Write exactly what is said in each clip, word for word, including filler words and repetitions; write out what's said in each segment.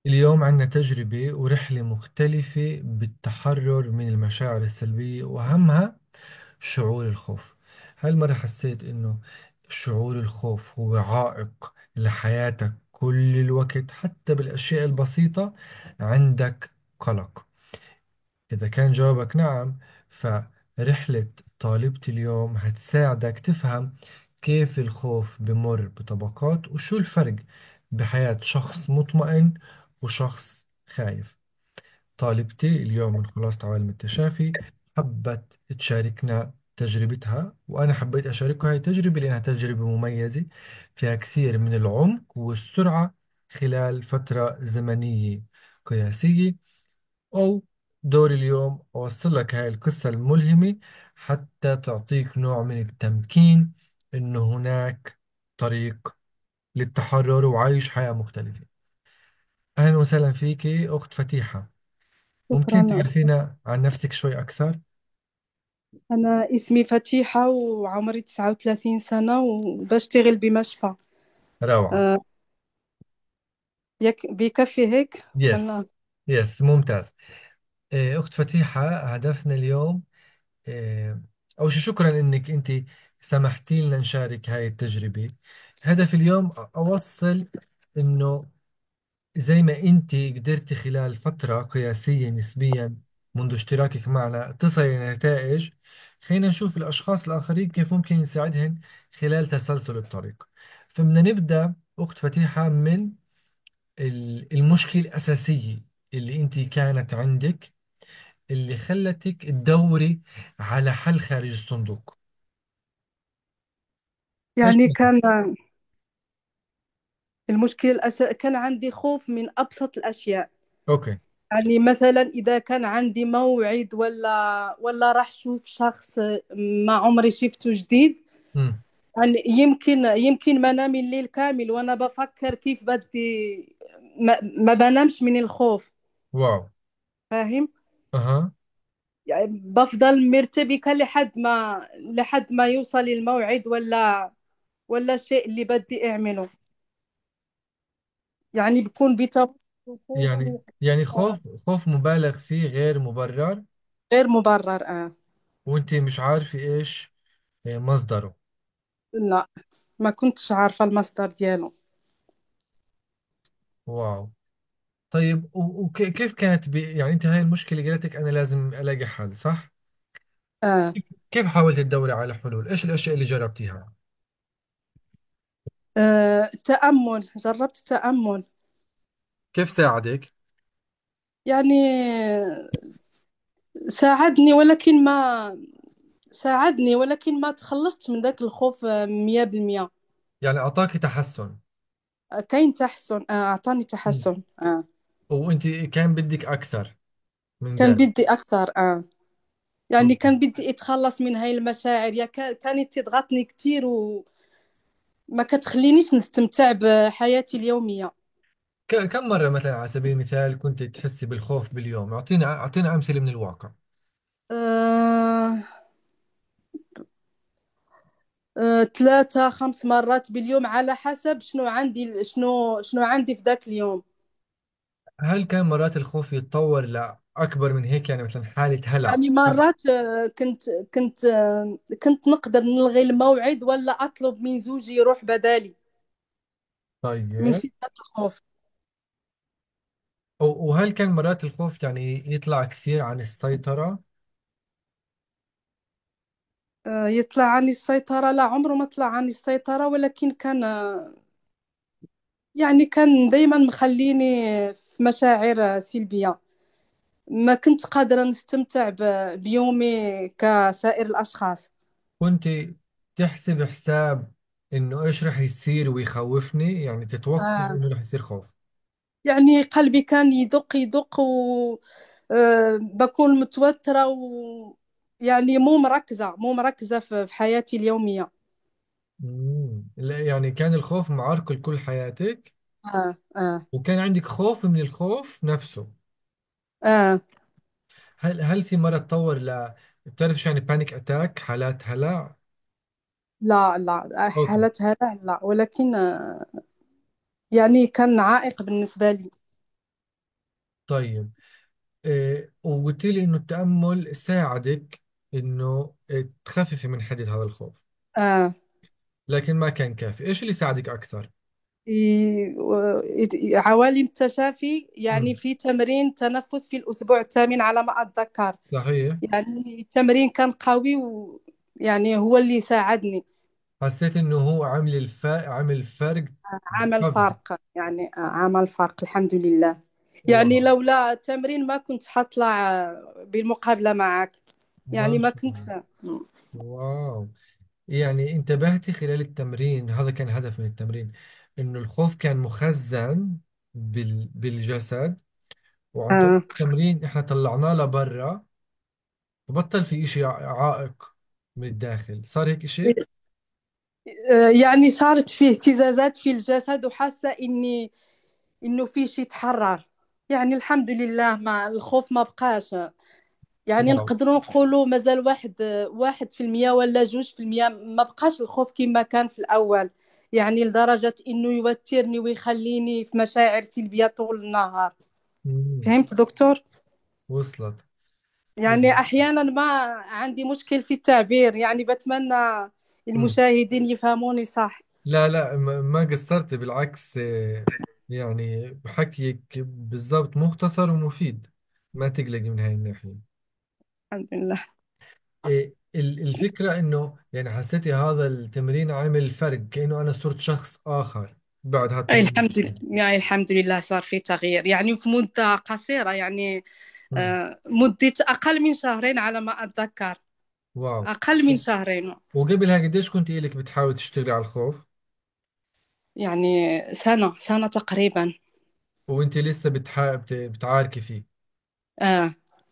اليوم عنا تجربة ورحلة مختلفة بالتحرر من المشاعر السلبية وأهمها شعور الخوف. هالمرة حسيت إنه شعور الخوف هو عائق لحياتك كل الوقت، حتى بالأشياء البسيطة عندك قلق. إذا كان جوابك نعم، فرحلة طالبتي اليوم هتساعدك تفهم كيف الخوف بمر بطبقات وشو الفرق بحياة شخص مطمئن وشخص خايف. طالبتي اليوم من خلاصة عوالم التشافي حبت تشاركنا تجربتها، وأنا حبيت أشاركها هاي التجربة لأنها تجربة مميزة فيها كثير من العمق والسرعة خلال فترة زمنية قياسية. أو دوري اليوم أوصل لك هاي القصة الملهمة حتى تعطيك نوع من التمكين إنه هناك طريق للتحرر وعيش حياة مختلفة. أهلا وسهلا فيكي أخت فتيحة. ممكن شكرا. تعرفينا عن نفسك شوي أكثر؟ أنا اسمي فتيحة وعمري تسعة وثلاثين سنة وبشتغل بمشفى. روعة. أه يك بكفي هيك يس. خلنا. يس ممتاز. إيه، أخت فتيحة، هدفنا اليوم إيه، أول شيء شكرا إنك أنت سمحتي لنا نشارك هاي التجربة. هدف اليوم أوصل إنه زي ما انت قدرتي خلال فترة قياسية نسبيا منذ اشتراكك معنا تصل لنتائج، خلينا نشوف الأشخاص الآخرين كيف ممكن نساعدهم خلال تسلسل الطريق. فبدنا نبدأ أخت فتيحة من ال- المشكلة الأساسية اللي انت كانت عندك، اللي خلتك تدوري على حل خارج الصندوق. ايش يعني كان؟ كان المشكلة الأس... كان عندي خوف من أبسط الأشياء. اوكي. يعني مثلا إذا كان عندي موعد ولا ولا راح أشوف شخص ما عمري شفته جديد. امم. يعني يمكن يمكن ما نام الليل كامل وأنا بفكر كيف بدي. ما, ما بنامش من الخوف. واو. فاهم؟ اها. يعني بفضل مرتبكة لحد ما لحد ما يوصل الموعد ولا ولا الشيء اللي بدي أعمله. يعني بكون بتوتر وخوف يعني يعني خوف خوف مبالغ فيه غير مبرر، غير مبرر. آه. وانت مش عارفة ايش مصدره. لا، ما كنتش عارفة المصدر دياله. واو. طيب وكيف كانت بي يعني انت هاي المشكلة قالتك انا لازم الاقي حل، صح؟ آه. كيف حاولت تدوري على حلول؟ ايش الاشياء اللي جربتيها؟ آه. تأمل، جربت تأمل. كيف ساعدك؟ يعني ساعدني ولكن ما ساعدني ولكن ما تخلصت من ذاك الخوف آه، مية بالمية. يعني اعطاك تحسن؟ آه، كاين تحسن. آه. أعطاني مم. تحسن. آه. وانت كان بدك اكثر من كان ذلك؟ بدي أكثر. آه. يعني أوكي. كان بدي اتخلص من هاي المشاعر، يا كا- كانت تضغطني كتير وما كتخلينيش نستمتع بحياتي اليومية. ك- كم مرة مثلا على سبيل المثال كنت تحسي بالخوف باليوم؟ اعطينا اعطينا امثلة من الواقع. أه... أه... ثلاثة خمس مرات باليوم على حسب شنو عندي شنو شنو عندي في ذاك اليوم. هل كان مرات الخوف يتطور لأكبر من هيك، يعني مثلا حالة هلع؟ يعني مرات آه، كنت كنت آه، كنت نقدر نلغي الموعد ولا أطلب من زوجي يروح بدالي من طيب. شدة الخوف. و- وهل كان مرات الخوف يعني يطلع كثير عن السيطرة؟ أه... يطلع عني السيطرة؟ لا، عمره ما طلع عني السيطرة، ولكن كان آه، يعني كان دايما مخليني في مشاعر سلبية. ما كنت قادرة نستمتع ب- بيومي كسائر الأشخاص. كنت تحسب حساب إنه إيش رح يصير ويخوفني، يعني تتوقع آه. إنه رح يصير خوف؟ يعني قلبي كان يدق يدق و آه بكون متوترة و يعني مو مركزة مو مركزة في في حياتي اليومية. مم. لا يعني كان الخوف معرقل كل حياتك، آه. آه. وكان عندك خوف من الخوف نفسه. آه. هل هل في مرة تطور ل بتعرف شو يعني بانيك اتاك، حالات هلع؟ لا لا، اوكي. حالتها لا لا، ولكن آه يعني كان عائق بالنسبة لي. طيب، إيه وقلت لي إنه التأمل ساعدك إنه إيه، تخففي من حدة هذا الخوف، آه. لكن ما كان كافي. إيش اللي ساعدك أكثر؟ ي- و- عوالم التشافي، يعني مم. في تمرين تنفس في الأسبوع الثامن على ما أتذكر. صحيح. يعني التمرين كان قوي، ويعني هو اللي ساعدني. حسيت إنه هو عامل الفا عامل فرق عمل قفزة. فرق، يعني آه، عمل فرق الحمد لله. يعني واو. لولا التمرين ما كنت حطلع آه، بالمقابلة معك. ما يعني ما شاء كنت. الله. واو. يعني انتبهتي خلال التمرين، هذا كان هدف من التمرين، انه الخوف كان مخزن بال... بالجسد، وعن طريق آه. التمرين احنا طلعناه لبرا، وبطل في اشي ع- عائق من الداخل، صار هيك اشي. آه، يعني صارت فيه اهتزازات في الجسد، وحاسة إني إنه في شيء تحرر. يعني الحمد لله، ما الخوف ما بقاش. يعني واو. نقدروا نقولوا مازال واحد واحد في المية ولا جوج في المية، ما بقاش الخوف كما كان في الأول. يعني لدرجة إنه يوترني ويخليني في مشاعر سلبية طول النهار. مم. فهمت دكتور؟ وصلت. يعني أحيانا ما عندي مشكل في التعبير، يعني بتمنى مم. المشاهدين يفهموني صح. لا لا، ما ما قصرت، بالعكس، آه، يعني بحكيك بالضبط مختصر ومفيد، ما تقلقي من هاي الناحية. الحمد لله. إيه ال- الفكرة إنه يعني حسيتي هذا التمرين عامل فرق، كأنه أنا صرت شخص آخر بعد هذا أي التمرين. الحمد لله، يعني الحمد لله صار في تغيير، يعني في مدة قصيرة. يعني مم. آه، مدة أقل من شهرين على ما أتذكر. واو. أقل من شهرين. وقبلها قديش كنت إلك بتحاول تشتغلي على الخوف؟ يعني سنة سنة تقريبا. وأنت لسه بتحا... بت... بتعاركي فيه؟ آه.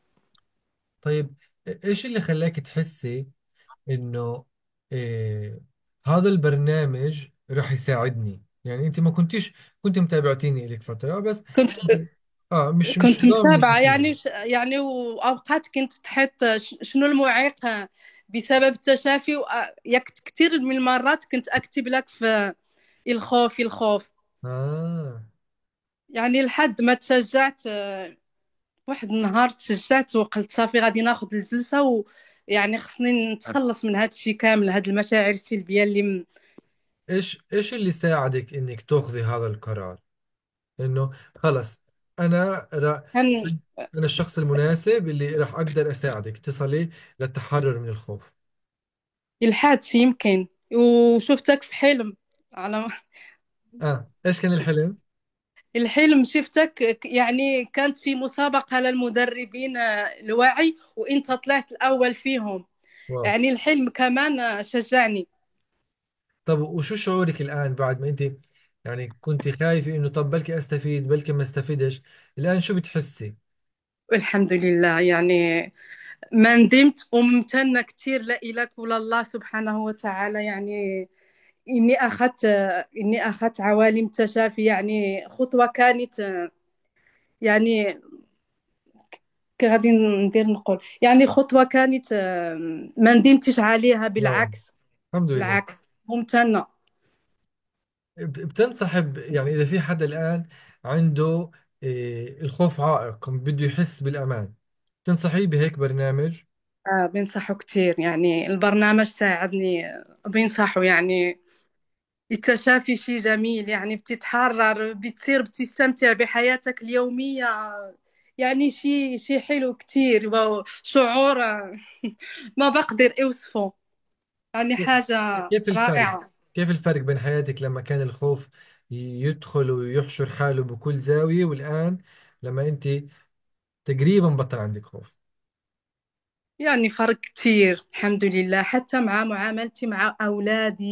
طيب، إيش اللي خلاك تحسي إنه إيه هذا البرنامج راح يساعدني؟ يعني أنت ما كنتيش، كنت متابعتيني إلك فترة بس. كنت آه مش مش كنت ضامن متابعة، الأشياء. يعني ش- يعني وأوقات كنت تحط ش- شنو المعيق بسبب التشافي، ويك كثير من المرات كنت أكتب لك في الخوف الخوف. آه. يعني لحد ما تشجعت، آه، واحد النهار تشجعت وقلت صافي غادي ناخذ الجلسة، ويعني خصني نتخلص من هذا الشيء كامل، هذه المشاعر السلبية اللي م... إيش إيش اللي ساعدك إنك تأخذي هذا القرار، انه خلص انا را... كان انا الشخص المناسب اللي راح اقدر اساعدك تصلي للتحرر من الخوف؟ الحادث يمكن، وشفتك في حلم على اه، ايش كان الحلم؟ الحلم شفتك، يعني كانت في مسابقة للمدربين آه، الوعي، وانت طلعت الأول فيهم. واو. يعني الحلم كمان آه، شجعني. طب وشو شعورك الان بعد ما انت يعني كنت خايفة انه طب بلكي استفيد بلكي ما استفيدش، الان شو بتحسي؟ والحمد لله، يعني ما ندمت، وممتنة كثير لإلك ولله سبحانه وتعالى. يعني إني أخذت إني أخذت عوالم التشافي، يعني خطوة كانت آه، يعني غادي ندير نقول، يعني خطوة كانت آه، ما ندمتش عليها، واو. بالعكس. الحمد لله. بالعكس، ممتنة. بت- بتنصحب يعني اذا في حدا الان عنده إيه الخوف عائق بده يحس بالامان، تنصحيه بهيك برنامج؟ آه، بنصحه كتير، يعني البرنامج ساعدني. آه، بنصحه يعني التشافي شيء جميل، يعني بتتحرر، بتصير بتستمتع بحياتك اليومية. يعني شيء شيء حلو كتير، وشعور آه، ما بقدر أوصفه. يعني حاجة كيف الفرق رائعة. كيف الفرق بين حياتك لما كان الخوف يدخل ويحشر حاله بكل زاوية، والآن لما أنت تقريبا بطل عندك خوف؟ يعني فرق كتير الحمد لله، حتى مع معاملتي مع أولادي،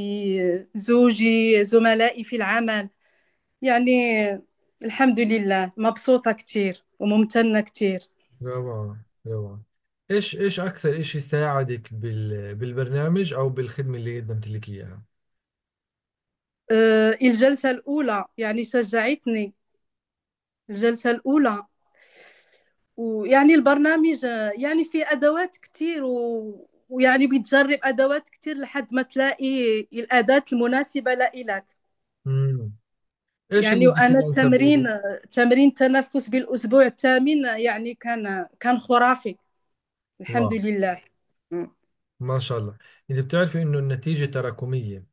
زوجي، زملائي في العمل. يعني الحمد لله مبسوطة كتير وممتنة كتير. روعة روعة. إيش إيش أكثر إشي ساعدك بال... بالبرنامج أو بالخدمة اللي قدمت لك إياها؟ أه، الجلسة الأولى يعني شجعتني. الجلسة الأولى، ويعني البرنامج آه، يعني فيه أدوات كتير، و... ويعني بتجرب أدوات كتير لحد ما تلاقي الأداة المناسبة لإلك. مم. إيش يعني المدة وأنا الأنسب التمرين، لإلك؟ تمرين تنفس بالأسبوع الثامن يعني كان كان خرافي. الحمد واو، لله. م. ما شاء الله. أنت بتعرفي إنه النتيجة تراكمية،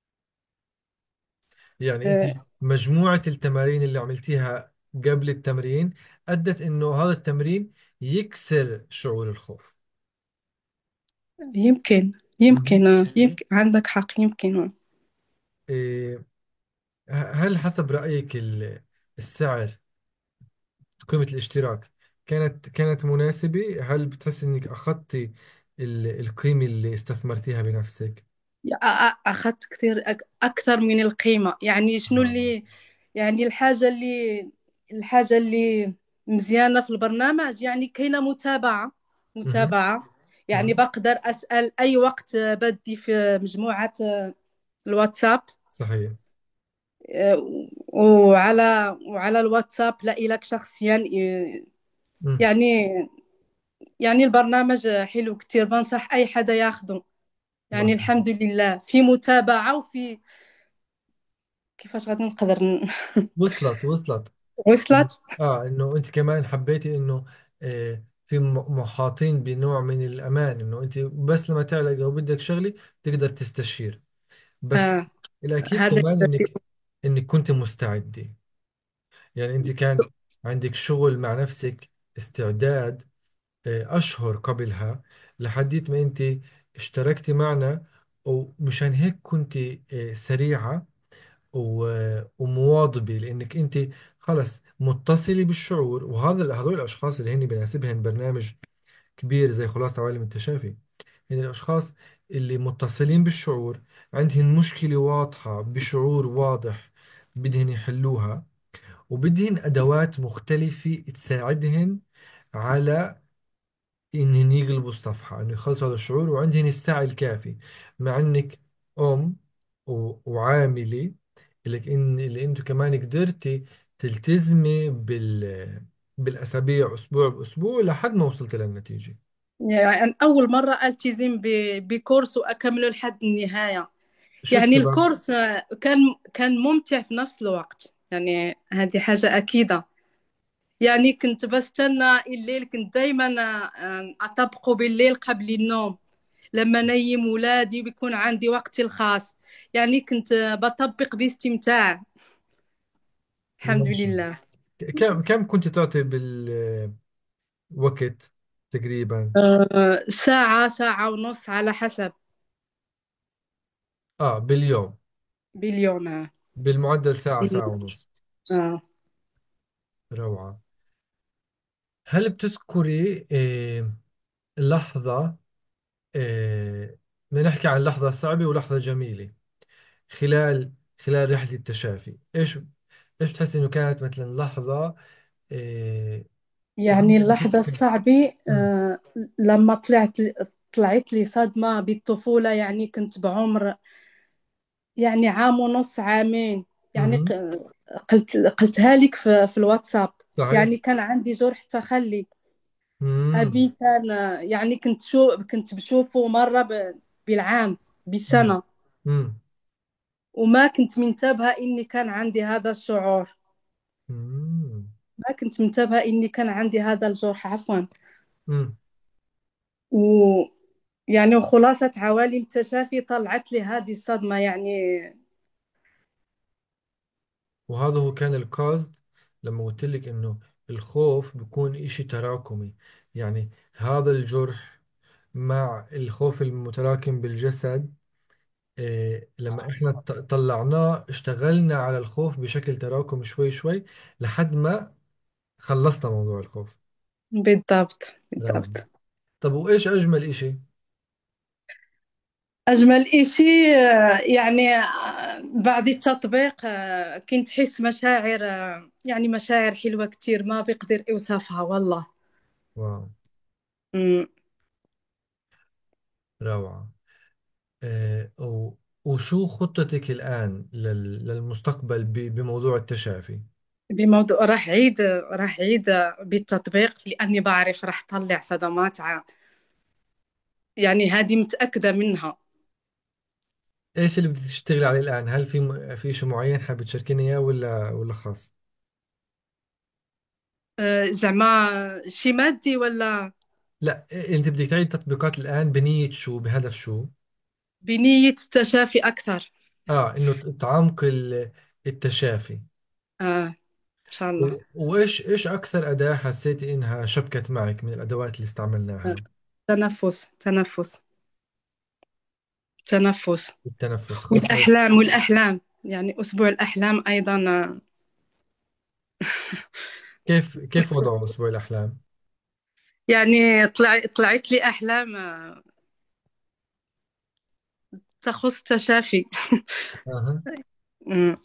يعني أنت آه، مجموعة التمارين اللي عملتيها قبل التمرين أدت إنه هذا التمرين يكسر شعور الخوف. يمكن مهم. يمكن آه، يمكن عندك حق، يمكن آه. إيه، ه- هل حسب رأيك ال- السعر، قيمة الاشتراك كانت كانت مناسبة؟ هل بتحس إنك أخذتي ال- القيمة اللي استثمرتيها بنفسك؟ أ- أ- أخذت كثير أك- أكثر من القيمة. يعني شنو آه. اللي، يعني الحاجة اللي الحاجة اللي مزيانة في البرنامج، يعني كاينة متابعة مهم. متابعة يعني مهم. بقدر أسأل أي وقت بدي في مجموعة الواتساب. صحيح. آه، وعلى وعلى الواتساب لا إلك شخصيا. آه، مم. يعني يعني البرنامج حلو كتير، بنصح أي حدا ياخده. ما يعني الحمد لله في متابعة، وفي كيفاش غادي نقدر ن- وصلت وصلت. وصلت. اه، انه انت كمان حبيتي انه آه في م- محاطين بنوع من الامان، انه انت بس لما تعلق او بدك شغلي تقدر تستشير. بس آه الاكيد هذا كمان بدي. انك انك كنت مستعدة. يعني انت كان عندك شغل مع نفسك، استعداد آه، اشهر قبلها لحديت ما انت اشتركتي معنا. ومشان هيك كنت آه، سريعة و- ومواظبة، لأنك أنت خلص متصلة بالشعور. وهذا هذول الأشخاص اللي هن بيناسبهم برنامج كبير زي خلاصة عوالم التشافي، هن الأشخاص اللي متصلين بالشعور، عندهم مشكلة واضحة بشعور واضح بدهن يحلوها، وبدهن أدوات مختلفة تساعدهن على إنهن يقلبوا الصفحة، إنه يخلصوا هذا الشعور، وعندهن السعي الكافي. مع إنك أم و- وعاملة، لك إن اللي أنتوا كمان قدرتي تلتزمي بال بالأسابيع، أسبوع بأسبوع لحد ما وصلت للنتيجة. يعني أول مرة ألتزم ب- بكورس وأكمله لحد النهاية. شو يعني السبب؟ الكورس آه، كان كان ممتع في نفس الوقت، يعني هذه حاجة أكيدة. يعني كنت بستنى الليل، كنت دايما آه، أطبقه بالليل قبل النوم، لما نيم ولادي بيكون عندي وقتي الخاص. يعني كنت آه، بطبق باستمتاع. الحمد ما شاء الله. لله. ك- كم كم كنت تعطي بالوقت تقريبا؟ آه، ساعة ساعة ونص على حسب. آه، باليوم. باليوم آه. بالمعدل ساعة ساعة ونص. آه. روعة. هل بتذكري آه، لحظة، آه، بدنا نحكي عن لحظة صعبة ولحظة جميلة خلال خلال رحلة التشافي؟ ايش ايش بتحس انه كانت مثلا لحظة آه، يعني يمكن اللحظة تحكي؟ الصعبة امم. آه، لما طلعت طلعت لي صدمة بالطفولة. يعني كنت بعمر يعني عام ونص، عامين. يعني امم. ق- قلت قلتها لك في, في الواتساب. صحيح. يعني كان عندي جرح تخلي. امم. أبي كان يعني كنت شو كنت بشوفه مرة ب- بالعام، امم. بالسنة. امم. وما كنت منتبهة إني كان عندي هذا الشعور. امم. ما كنت منتبهة إني كان عندي هذا الجرح، عفوا. امم. و يعني وخلاصة عوالم التشافي طلعت لي هذه الصدمة يعني. وهذا هو كان القصد لما قلت لك انه الخوف بيكون اشي تراكمي. يعني هذا الجرح مع الخوف المتراكم بالجسد، إيه، لما احنا ط- طلعناه اشتغلنا على الخوف بشكل تراكمي شوي شوي لحد ما خلصنا موضوع الخوف. بالضبط روعة. بالضبط. طب وإيش أجمل إشي؟ أجمل إشي آه، يعني آه، بعد التطبيق آه، كنت حس مشاعر آه، يعني مشاعر حلوة كتير ما بقدر أوصفها والله. واو، أمم. روعة. آه و- وشو خطتك الآن لل- للمستقبل ب- بموضوع التشافي؟ بموضوع راح عيد راح عيد بالتطبيق، لأني بعرف راح طلع صدمات ع- يعني هذه متأكدة منها. إيش اللي بدك تشتغلي عليه الآن؟ هل في م- في شيء معين حابة تشاركيني إياه ولا ولا خاص؟ آه، زعما شي مادي ولا؟ لا، أنت بدك تعيد تطبيقات الآن بنية شو، بهدف شو؟ بنية التشافي أكثر. آه، إنه تعمق ال- التشافي. آه، إن شاء الله. و- وإيش إيش أكثر أداة حسيتي إنها شبكت معك من الأدوات اللي آه، استعملناها؟ تنفس تنفس تنفس. التنفس خاصة. والأحلام والأحلام يعني أسبوع الأحلام أيضا. آه، كيف كيف وضعه أسبوع الأحلام؟ يعني طلع طلعت لي أحلام آه، تخص تشافي. أها. أمم.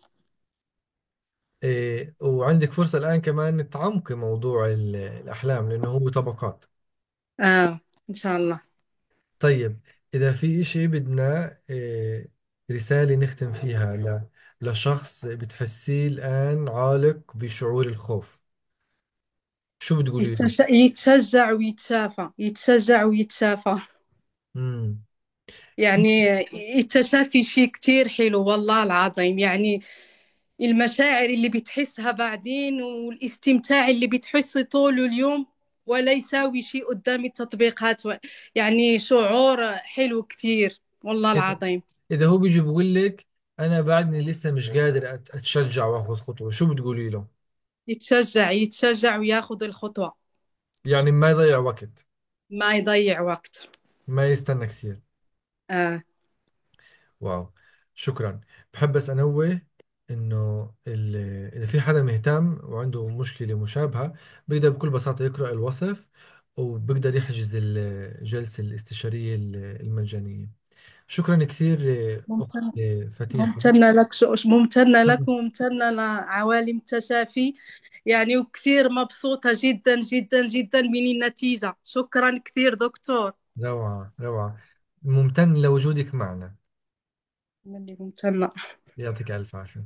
إيه، وعندك فرصة الآن كمان تعمقي موضوع ال- الأحلام لأنه هو طبقات. آه، إن شاء الله. طيب، إذا في إشي بدنا إيه، رسالة نختم فيها ل... لشخص بتحسيه الآن عالق بشعور الخوف، شو بتقولي له؟ يتش... يتشجع ويتشافى، يتشجع ويتشافى. امم. يعني التشافي شيء كتير حلو والله العظيم. يعني المشاعر اللي بتحسها بعدين والاستمتاع اللي بتحسه طول اليوم ولا يساوي شيء قدام التطبيقات و... يعني شعور حلو كتير والله إذا العظيم. إذا هو بيجي بقول لك أنا بعدني لسه مش قادر أت- أتشجع وآخذ خطوة، شو بتقولي له؟ يتشجع يتشجع وياخذ الخطوة. يعني ما يضيع وقت، ما يضيع وقت. ما يستنى كثير. آه. واو، شكرا. بحب بس أنوه إنه ال- إذا في حدا مهتم وعنده مشكلة مشابهة بيقدر بكل بساطة يقرأ الوصف وبيقدر يحجز الجلسة الاستشارية المجانية. شكرا كثير أخت ممتن. فتيحة. ممتنة لك شو ممتنة لك وممتنة لعوالم التشافي. يعني وكثير مبسوطة جدا جدا جدا من النتيجة. شكرا كثير دكتور. روعة روعة، ممتن لوجودك معنا. من اللي ممتنة. يعطيك ألف عافية.